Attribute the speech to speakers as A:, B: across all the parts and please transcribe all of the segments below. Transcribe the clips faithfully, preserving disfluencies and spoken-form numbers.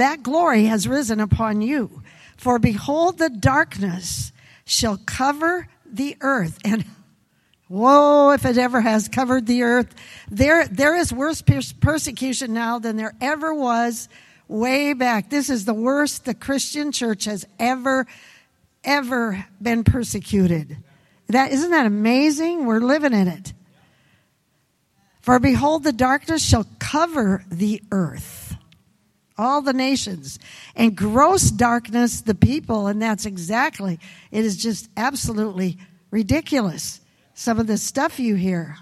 A: that glory has risen upon you. For behold, the darkness shall cover the earth. And whoa, if it ever has covered the earth. There, there is worse persecution now than there ever was way back. This is the worst the Christian church has ever, ever been persecuted. That, isn't that amazing? We're living in it. For behold, the darkness shall cover the earth, all the nations, and gross darkness the people. And that's exactly, it is just absolutely ridiculous, some of the stuff you hear.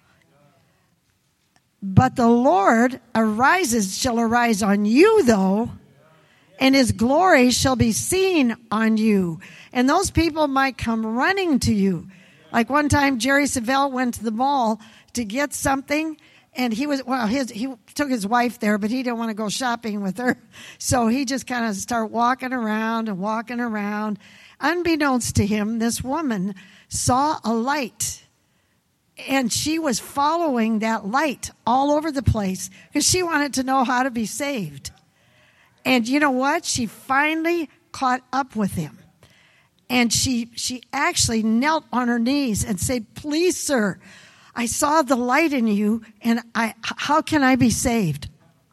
A: But the Lord arises, shall arise on you, though, and his glory shall be seen on you. And those people might come running to you. Like one time, Jerry Savelle went to the mall to get something, and he was, well, his, he took his wife there, but he didn't want to go shopping with her. So he just kind of started walking around and walking around. Unbeknownst to him, this woman saw a light, and she was following that light all over the place because she wanted to know how to be saved. And you know what? She finally caught up with him. And she she actually knelt on her knees and said, please, sir, I saw the light in you, and I how can I be saved?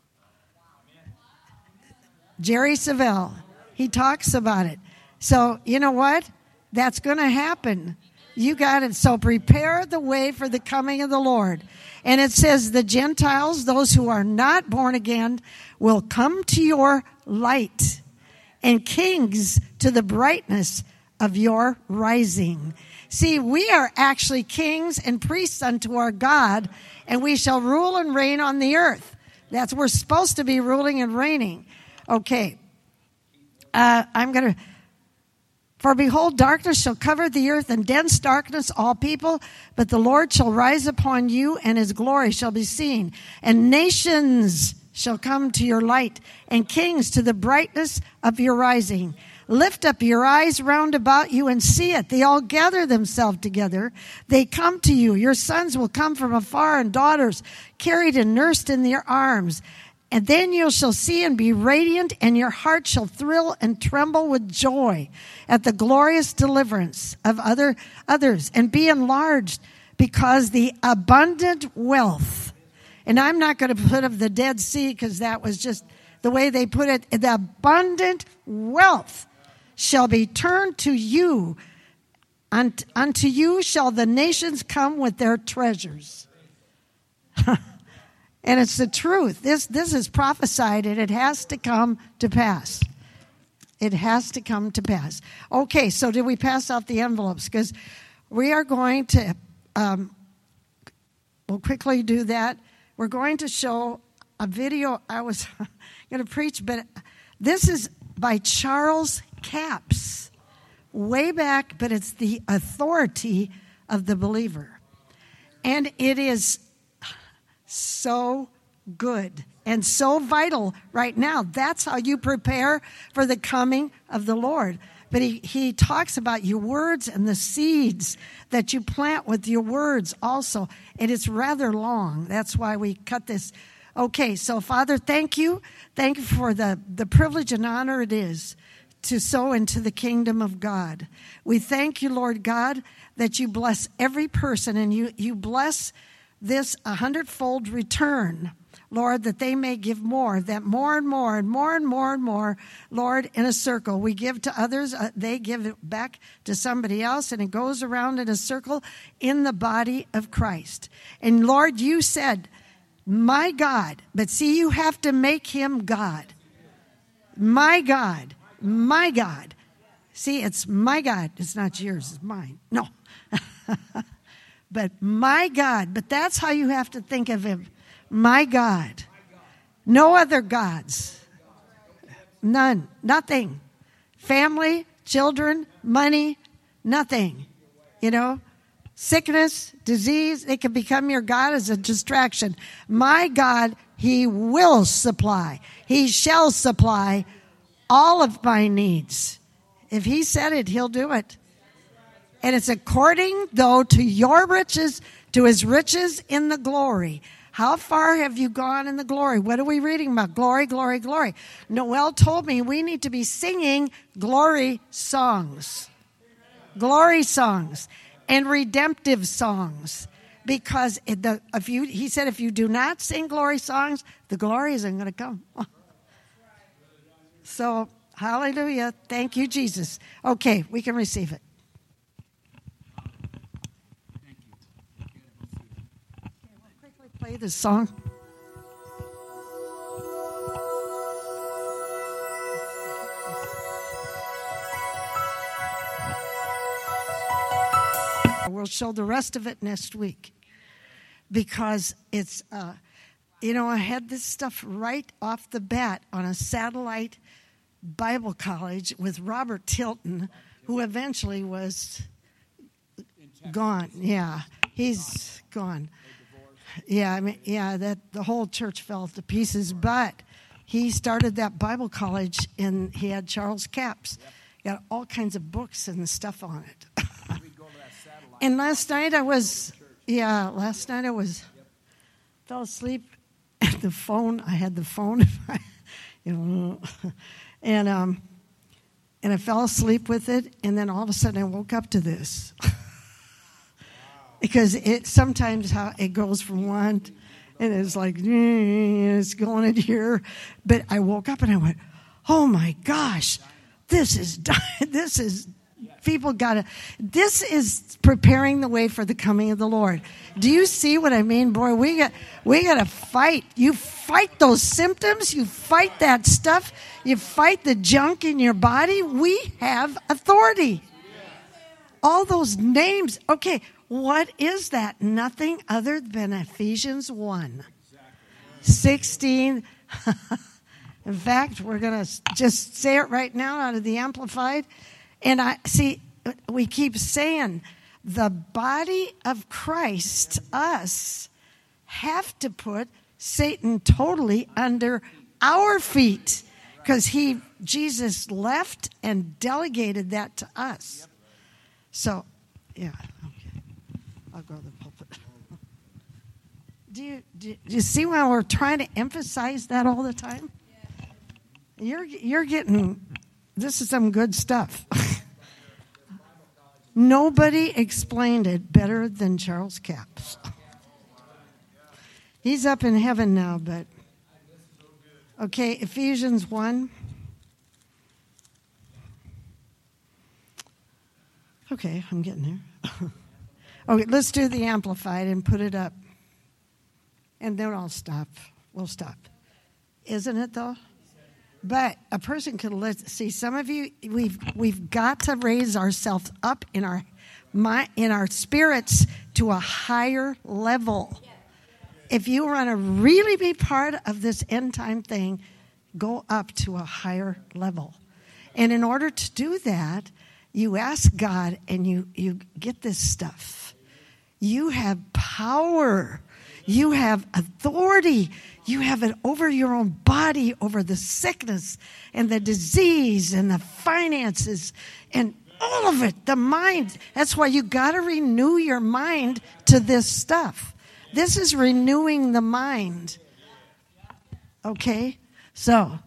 A: Jerry Savelle, he talks about it. So, you know what? That's going to happen. You got it. So prepare the way for the coming of the Lord. And it says the Gentiles, those who are not born again, will come to your light, and kings to the brightness of your rising. See, we are actually kings and priests unto our God, and we shall rule and reign on the earth. That's we're supposed to be ruling and reigning. Okay. Uh, I'm going to... For behold, darkness shall cover the earth, and dense darkness all people. But the Lord shall rise upon you, and his glory shall be seen. And nations shall come to your light, and kings to the brightness of your rising. Lift up your eyes round about you and see it. They all gather themselves together. They come to you. Your sons will come from afar, and daughters carried and nursed in their arms. And then you shall see and be radiant, and your heart shall thrill and tremble with joy at the glorious deliverance of other others, and be enlarged because the abundant wealth. And I'm not going to put of the Dead Sea because that was just the way they put it. The abundant wealth shall be turned to you. Unto you shall the nations come with their treasures. And it's the truth. This this is prophesied, and it has to come to pass. It has to come to pass. Okay, so did we pass out the envelopes? Because we are going to, um, we'll quickly do that. We're going to show a video. I was going to preach, but this is by Charles Capps. Way back, but it's the authority of the believer. And it is so good and so vital right now. That's how you prepare for the coming of the Lord. But he, he talks about your words and the seeds that you plant with your words also. And it's rather long. That's why we cut this. Okay, so Father, thank you. Thank you for the, the privilege and honor it is to sow into the kingdom of God. We thank you, Lord God, that you bless every person, and you, you bless this a hundredfold return, Lord, that they may give more, that more and more and more and more and more, Lord, in a circle. We give to others, uh, they give it back to somebody else, and it goes around in a circle in the body of Christ. And Lord, you said, my God, but see, you have to make him God. My God, my God. See, it's my God. It's not yours, it's mine. No. But my God, but that's how you have to think of him. My God. No other gods. None. Nothing. Family, children, money, nothing. You know, sickness, disease, it can become your God as a distraction. My God, he will supply. He shall supply all of my needs. If he said it, he'll do it. And it's according, though, to your riches, to his riches in the glory. How far have you gone in the glory? What are we reading about? Glory, glory, glory. Noel told me we need to be singing glory songs. Glory songs and redemptive songs. Because it, the, if you, he said if you do not sing glory songs, the glory isn't going to come. So, hallelujah. Thank you, Jesus. Okay, we can receive it. Play this song. We'll show the rest of it next week because it's, uh, you know, I had this stuff right off the bat on a satellite Bible college with Robert Tilton, who eventually was gone. Yeah, he's gone. Yeah, I mean, yeah, that the whole church fell to pieces. But he started that Bible college, and he had Charles Capps, got all kinds of books and stuff on it. And last night I was, yeah, last night I was fell asleep at the phone. I had the phone, you know, and um, and I fell asleep with it, and then all of a sudden I woke up to this. Because it sometimes how it goes from one, and it's like it's going in here, but I woke up and I went, "Oh my gosh, this is this is people gotta this is preparing the way for the coming of the Lord." Do you see what I mean, boy? We got we got to fight. You fight those symptoms. You fight that stuff. You fight the junk in your body. We have authority. All those names. Okay. What is that? Nothing other than Ephesians one. sixteen. In fact, we're going to just say it right now out of the Amplified. And I see, we keep saying the body of Christ, us, have to put Satan totally under our feet. Because he, Jesus left and delegated that to us. So, yeah. I'll go to the pulpit. Do you, do you see why we're trying to emphasize that all the time? You're you're getting, this is some good stuff. Nobody explained it better than Charles Capps. He's up in heaven now, but okay, Ephesians one. Okay, I'm getting there. Okay, let's do the Amplified and put it up. And then I'll stop. We'll stop. Isn't it, though? But a person could let see some of you. We've we've got to raise ourselves up in our my in our spirits to a higher level. If you want to really be part of this end time thing, go up to a higher level. And in order to do that, you ask God and you you get this stuff. You have power. You have authority. You have it over your own body, over the sickness and the disease and the finances and all of it, the mind. That's why you got to renew your mind to this stuff. This is renewing the mind. Okay? So,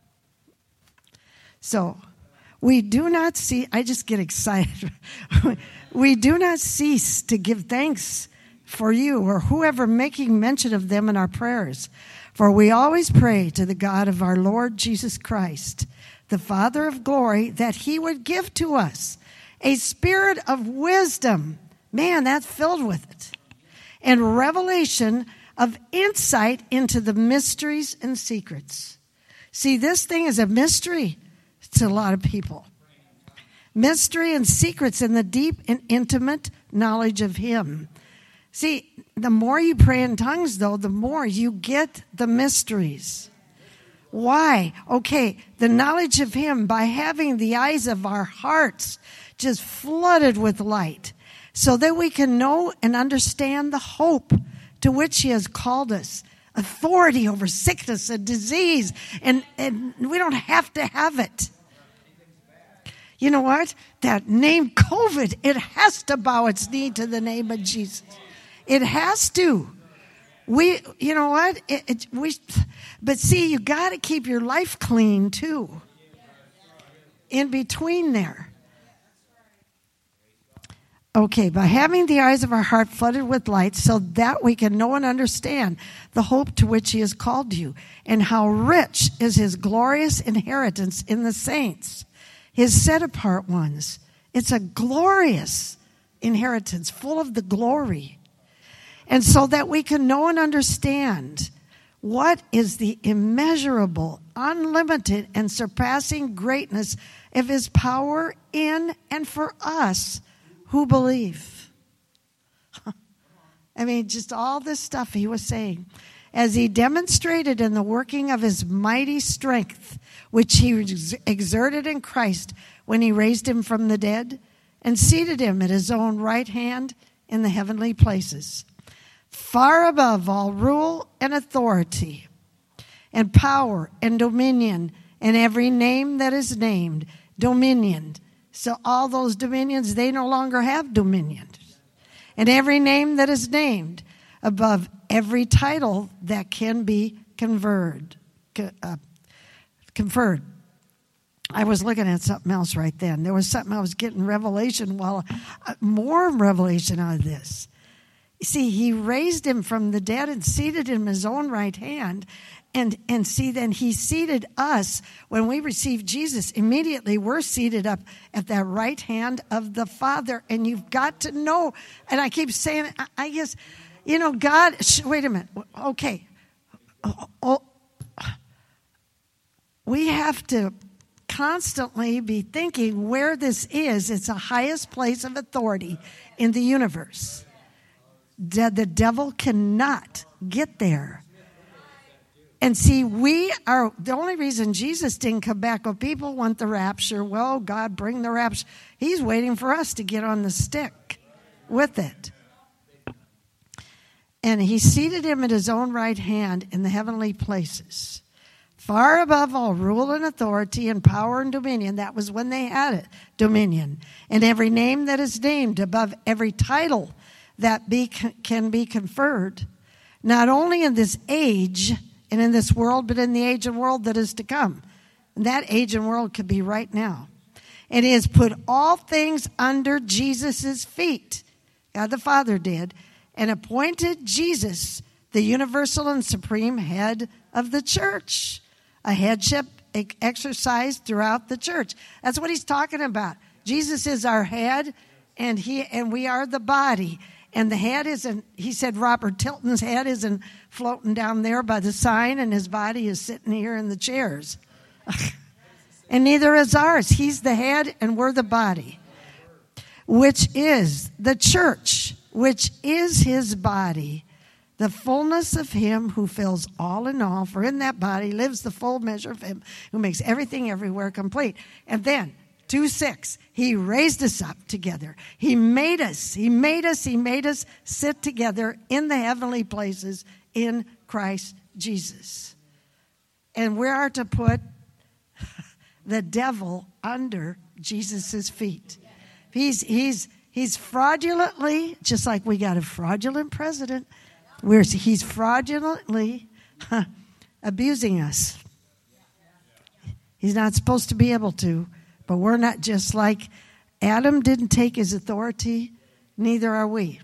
A: so we do not see, I just get excited. We do not cease to give thanks for you or whoever making mention of them in our prayers. For we always pray to the God of our Lord Jesus Christ, the Father of glory, that he would give to us a spirit of wisdom. Man, that's filled with it. And revelation of insight into the mysteries and secrets. See, this thing is a mystery to a lot of people. Mystery and secrets in the deep and intimate knowledge of him. See, the more you pray in tongues, though, the more you get the mysteries. Why? Okay, the knowledge of him by having the eyes of our hearts just flooded with light so that we can know and understand the hope to which he has called us. Authority over sickness and disease, and, and we don't have to have it. You know what? That name COVID, it has to bow its knee to the name of Jesus. It has to. We, you know what? It, it, we, but see, you got to keep your life clean too. In between there. Okay, by having the eyes of our heart flooded with light so that we can know and understand the hope to which he has called you and how rich is his glorious inheritance in the saints, his set apart ones. It's a glorious inheritance full of the glory. And so that we can know and understand what is the immeasurable, unlimited, and surpassing greatness of his power in and for us who believe. I mean, just all this stuff he was saying. As he demonstrated in the working of his mighty strength, which he exerted in Christ when he raised him from the dead and seated him at his own right hand in the heavenly places, far above all rule and authority and power and dominion and every name that is named, dominion. So all those dominions, they no longer have dominion. And every name that is named above every title that can be conferred. Uh, conferred. I was looking at something else right then. There was something I was getting revelation, well, uh, more revelation out of this. You see, he raised him from the dead and seated him in his own right hand. And, and see, then he seated us. When we receive Jesus, immediately we're seated up at that right hand of the Father. And you've got to know, and I keep saying, I, I guess, you know, God, sh- wait a minute. Okay. Oh, oh, we have to constantly be thinking where this is. It's the highest place of authority in the universe. The, the devil cannot get there. And see, we are, the only reason Jesus didn't come back, well, people want the rapture. Well, God, bring the rapture. He's waiting for us to get on the stick with it. And he seated him at his own right hand in the heavenly places, far above all rule and authority and power and dominion. That was when they had it, dominion. And every name that is named, above every title that be, can be conferred, not only in this age and in this world, but in the age and world that is to come. And that age and world could be right now. And he has put all things under Jesus' feet. God the Father did. And appointed Jesus the universal and supreme head of the church. A headship exercised throughout the church. That's what he's talking about. Jesus is our head, and he and we are the body. And the head isn't, he said Robert Tilton's head isn't floating down there by the sign, and his body is sitting here in the chairs. And neither is ours. He's the head, and we're the body, which is the church, which is his body, the fullness of him who fills all in all. For in that body lives the full measure of him who makes everything everywhere complete. And then, two six, he raised us up together. He made us, he made us, he made us sit together in the heavenly places in Christ Jesus. And we are to put the devil under Jesus' feet. He's, he's, he's fraudulently, just like we got a fraudulent president, we're, he's fraudulently huh, abusing us. He's not supposed to be able to. But we're not, just like Adam didn't take his authority, neither are we.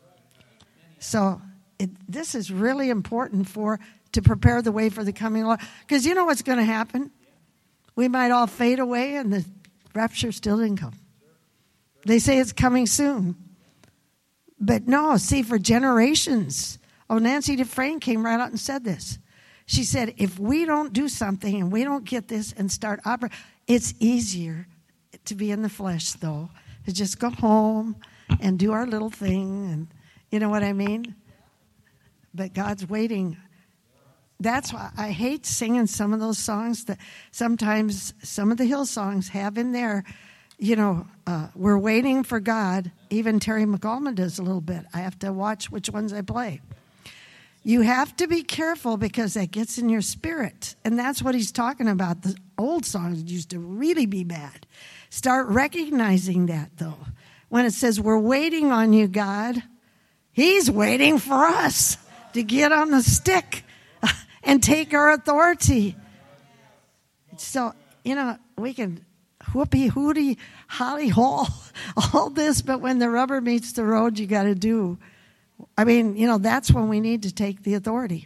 A: So it, this is really important for to prepare the way for the coming Lord. Because you know what's going to happen? We might all fade away and the rapture still didn't come. They say it's coming soon. But no, see, for generations. Oh, Nancy Dufresne came right out and said this. She said, if we don't do something and we don't get this and start operating, it's easier to be in the flesh, though, to just go home and do our little thing. And you know what I mean? But God's waiting. That's why I hate singing some of those songs that sometimes some of the Hill songs have in there. You know, uh, we're waiting for God. Even Terry McAlmond does a little bit. I have to watch which ones I play. You have to be careful because that gets in your spirit. And that's what he's talking about. The old songs used to really be bad. Start recognizing that, though. When it says, we're waiting on you, God, he's waiting for us. to get on the stick and take our authority. So, you know, we can whoopee, hootie, holly hole, all this, but when the rubber meets the road, you got to do. I mean, you know, that's when we need to take the authority.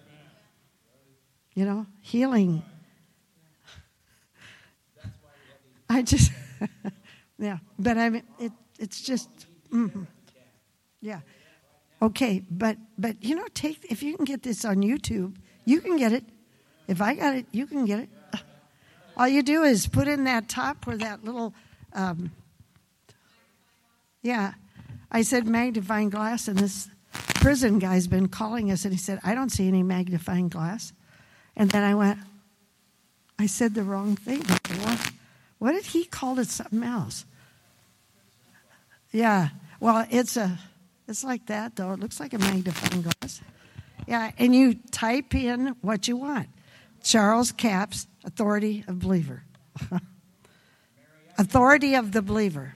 A: You know, healing. I just, yeah, but I mean, it, it's just, mm-hmm. yeah. Okay, but, but, you know, take, if you can get this on YouTube, you can get it. If I got it, you can get it. All you do is put in that top where that little, um, yeah. I said magnifying glass, and this prison guy's been calling us, and he said, I don't see any magnifying glass. And then I went, I said the wrong thing. What, what did he call it? Something else. Yeah. Well, it's a, it's like that, though. It looks like a magnifying glass. Yeah, and you type in what you want. Charles Capps, Authority of Believer. Authority of the Believer.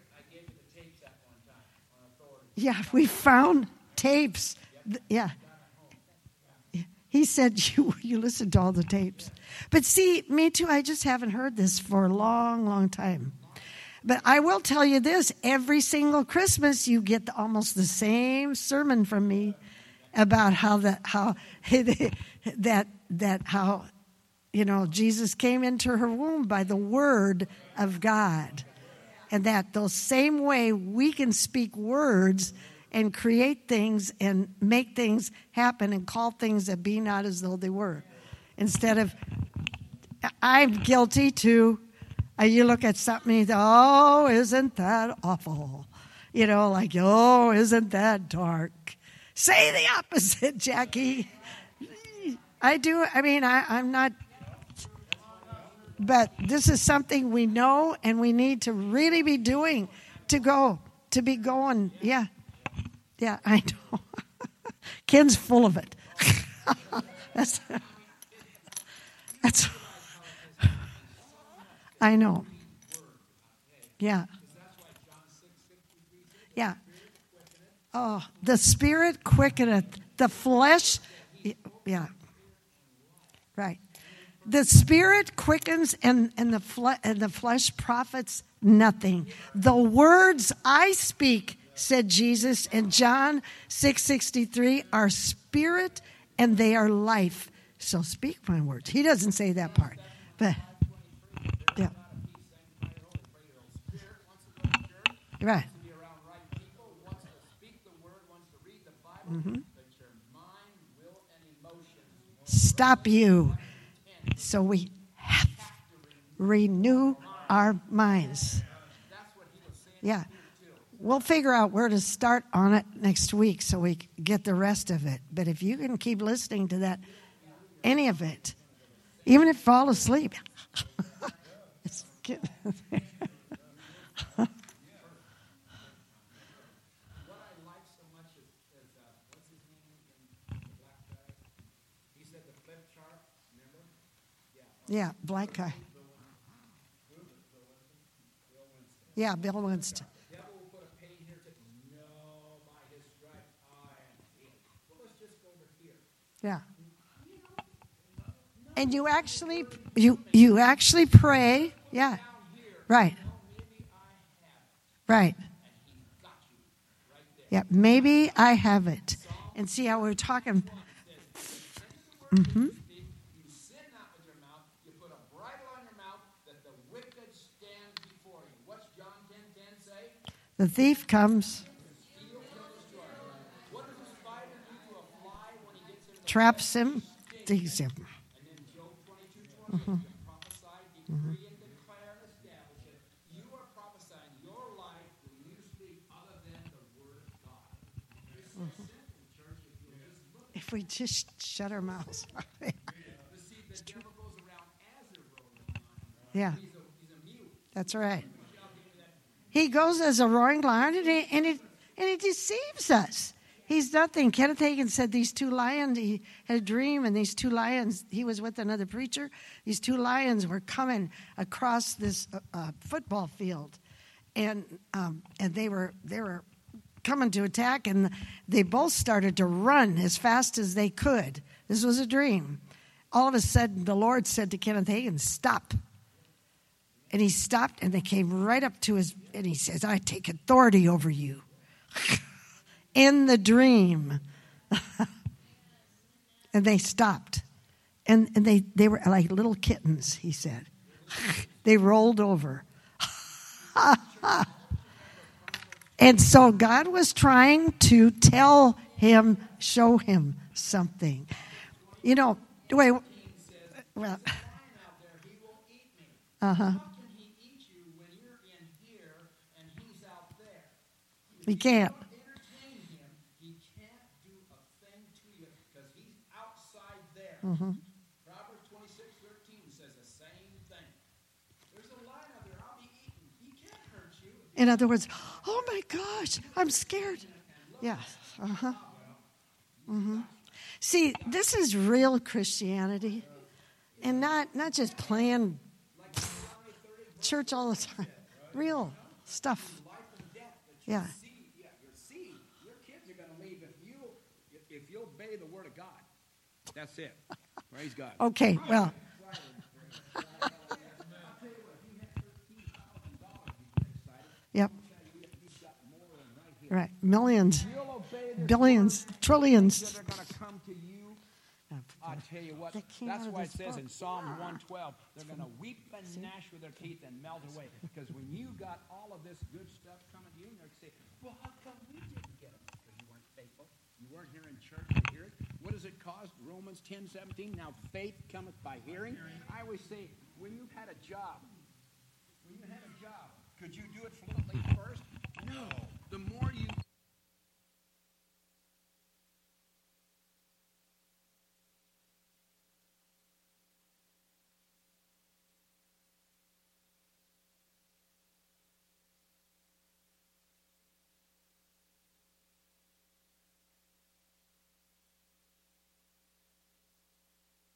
A: Yeah, we found tapes. Yeah. He said you you listened to all the tapes. But see, me too, I just haven't heard this for a long, long time. But I will tell you this, every single Christmas you get almost the same sermon from me about how that how that that how you know Jesus came into her womb by the word of God. And that those same way we can speak words and create things and make things happen and call things that be not as though they were. Instead of, I'm guilty too. Uh, you look at something and you go, oh, isn't that awful? You know, like, oh, isn't that dark? Say the opposite, Jackie. I do, I mean, I, I'm not, but this is something we know and we need to really be doing to go, to be going. Yeah. Yeah, I know. Ken's full of it. that's, that's, I know. Yeah. Yeah. Oh, the spirit quickeneth, the flesh, yeah. Right. The spirit quickens and, and, the fle- and the flesh profits nothing. The words I speak, said Jesus in John six sixty-three, are spirit and they are life. So speak my words. He doesn't say that part. But, yeah. Right. Mm-hmm. Stop you. So we have to renew our minds. Yeah. We'll figure out where to start on it next week so we get the rest of it. But if you can keep listening to that, any of it, even if you fall asleep, it's getting there. Yeah, black guy. Yeah, Bill Winston. Yeah. And you actually you you actually pray. Yeah. Right. Right. Yeah, maybe I have it. And see how we're talking. Mm-hmm. The thief comes, traps him, digs him. Mm-hmm. Mm-hmm. Mm-hmm. If we just shut our mouths. Yeah, that's right. He goes as a roaring lion, and he, and, it, and he deceives us. He's nothing. Kenneth Hagin said these two lions, he had a dream, and these two lions, he was with another preacher. These two lions were coming across this uh, uh, football field, and um, and they were they were coming to attack, and they both started to run as fast as they could. This was a dream. All of a sudden, the Lord said to Kenneth Hagin, stop. And he stopped, and they came right up to his, and he says, I take authority over you. In the dream. And they stopped. And, and they, they were like little kittens, he said. They rolled over. And so God was trying to tell him, show him something. You know, wait, well, uh-huh. He can't. He can't do a thing to you because he's outside there. Mm-hmm. Proverbs twenty-six thirteen says the same thing. There's a lion out there. I'll be eaten. He can't hurt you. In other words, oh my gosh, I'm scared. Yeah. Uh-huh. Mm-hmm. See, this is real Christianity, and not not just playing church all the time. Real stuff. Yeah.
B: If you obey the word of God, that's it. Praise God.
A: Okay, well. Yep. Right. Millions, billions, trillions.
B: I'll tell you what, that's why it says book. In Psalm one twelve, they're going to weep and gnash with their teeth and melt away. Because when you got all of this good stuff coming to you, they're going to say, well, how come we didn't get it? Because you weren't faithful. You weren't here in church to hear it. What does it cost? Romans ten seventeen. Now faith cometh by hearing. I always say, when you've had a job, when you had a job, could you do it fluently first? No. The more you